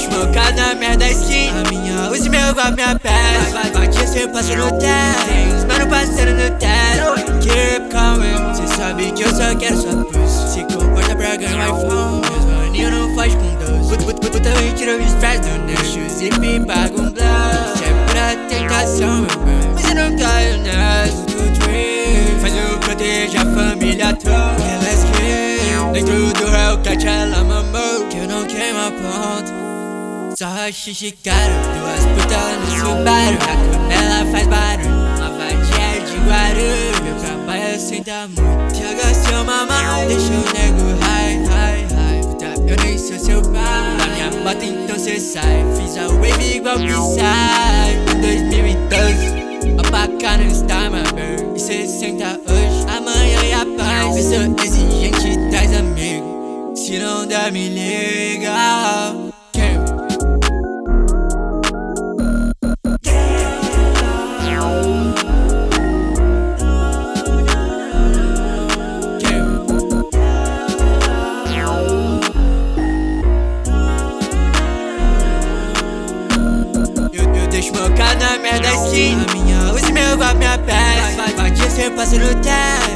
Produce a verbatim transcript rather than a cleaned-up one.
deixo mocado na merda skin. A minha use meu golpe, minha pés. Vai, vai, vai, cê passa no teste. Tem os mano passando no teste. Keep coming, cê sabe que eu só quero sua pussy. Se comporta pra ganhar um iPhone. Meus maninho não faz com doce. Puta, puta, puta, eu tiro o stress do nervo. Deixa o zip e pago um blush. Isso é pura tentação, meu bem, mas eu não caio nessa. Faz eu proteger a família toda. Elas que dentro do Hellcat ela mamou, que eu não queimo a ponta. Só xixi caro, duas putas no Subaru. A canela faz barulho, uma vadia de guarulho. Meu trabalho senta muito, T H C é mamão. Deixa o nego high, high, high. Puta, eu nem sou seu pai. Na minha bota então cê sai. Fiz a wave igual Psy em dois mil e doze. A paca não está, my bird. E cê senta hoje, amanhã e a paz. Eu sou exigente, traz amigo. Se não der, me liga. Mocado na merda skin. A minha use meu golpe, minha pés. Vai, vai, vai, cê passa no teste.